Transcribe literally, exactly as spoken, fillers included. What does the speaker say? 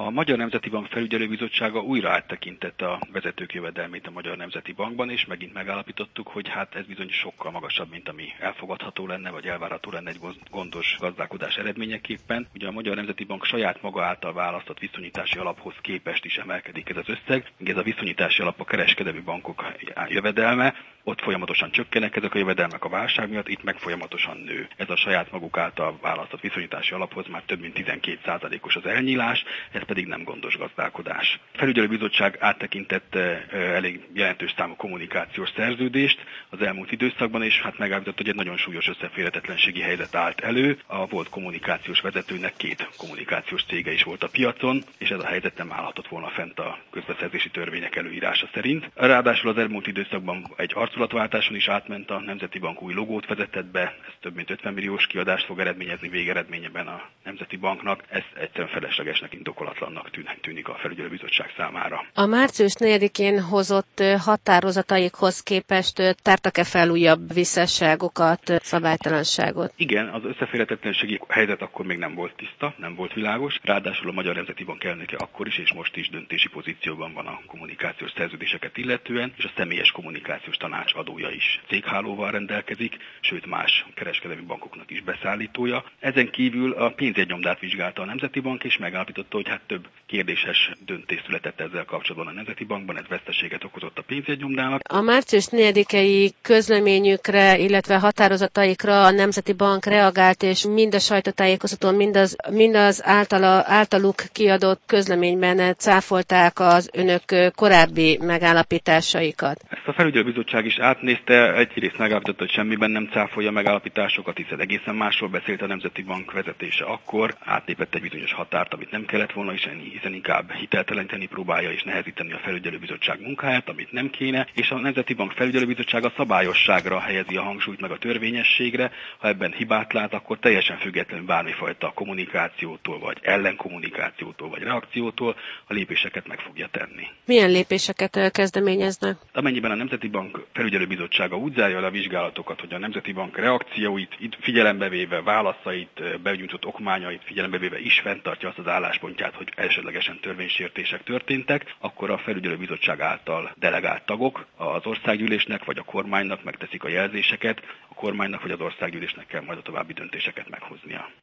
A Magyar Nemzeti Bank Felügyelőbizottsága újra áttekintette a vezetők jövedelmét a Magyar Nemzeti Bankban, és megint megállapítottuk, hogy hát ez bizony sokkal magasabb, mint ami elfogadható lenne, vagy elvárható lenne egy gondos gazdálkodás eredményeképpen. Ugye a Magyar Nemzeti Bank saját maga által választott viszonyítási alaphoz képest is emelkedik ez az összeg, míg ez a viszonyítási alap a kereskedelmi bankok jövedelme, ott folyamatosan csökkenek ezek a jövedelmek a válság miatt, itt meg folyamatosan nő. Ez a saját maguk által választott viszonyítási alaphoz már több mint tizenkét százalékos az elnyílás, ez pedig nem gondos gazdálkodás. A Felügyelőbizottság áttekintette elég jelentős számú kommunikációs szerződést az elmúlt időszakban, és hát megállapított, hogy egy nagyon súlyos összeférhetetlenségi helyzet állt elő. A volt kommunikációs vezetőnek két kommunikációs cége is volt a piacon, és ez a helyzet nem állhatott volna fent a közbeszerzési törvények előírása szerint. Ráadásul az elmúlt időszakban egy arculatváltáson is átment, a Nemzeti Bank új logót vezetett be, ez több mint ötven milliós kiadást fog eredményezni végeredményében a Nemzeti Banknak. Ez egyszerűen feleslegesnek, indokolatlannak tűnik a Felügyelőbizottság számára. A március negyedikén hozott határozataikhoz képest tártak-e fel újabb visszásságokat, szabálytalanságot? Igen, az összeférhetetlenségi helyzet akkor még nem volt tiszta, nem volt világos. Ráadásul a Magyar Nemzeti Bank elnöke akkor is és most is döntési pozícióban van a kommunikációs szerződéseket illetően, és a személyes kommunikációs tanács adója is céghálóval rendelkezik, sőt más kereskedelmi bankoknak is beszállítója. Ezen kívül a pénzjegynyomdát vizsgálta a Nemzeti Bank, és megállapította, hogy hát több kérdéses döntés született ezzel kapcsolatban a Nemzeti Bankban, ez veszteséget okozott a pénzjegynyomdának. A március negyedikei közleményükre, illetve határozataikra a Nemzeti Bank reagált, és mind a sajtótájékoztatón, mind az, mind az általa, általuk kiadott közleményben cáfolták az önök korábbi megállapításaikat. Ezt a Felügyelőbizottság is átnézte, egyrészt megállapította, hogy semmiben nem cáfolja megállapításokat, hiszen egészen másról beszélt a Nemzeti Bank vezetése akkor, átlépett egy bizonyos határt, amit nem kellett volna, hiszen inkább hitelteleníteni próbálja és nehezíteni a Felügyelőbizottság munkáját, amit nem kéne, és a Nemzeti Bank Felügyelőbizottsága szabályosságra helyezi a hangsúlyt meg a törvényességre. Ha ebben hibát lát, akkor teljesen függetlenül bármifajta kommunikációtól, vagy ellenkommunikációtól, vagy reakciótól a lépéseket meg fogja tenni. Milyen lépéseket kezdeményeznek? Amennyiben a Nemzeti Bank Felügyelőbizottsága úgy zárja le a vizsgálatokat, hogy a Nemzeti Bank reakcióit figyelembe véve, válaszait, benyújtott okmányait figyelembe véve is fenntartja azt az álláspontját, hogy elsődlegesen törvénysértések történtek, akkor a Felügyelőbizottság által delegált tagok az országgyűlésnek vagy a kormánynak megteszik a jelzéseket, a kormánynak vagy az országgyűlésnek kell majd a további döntéseket meghoznia.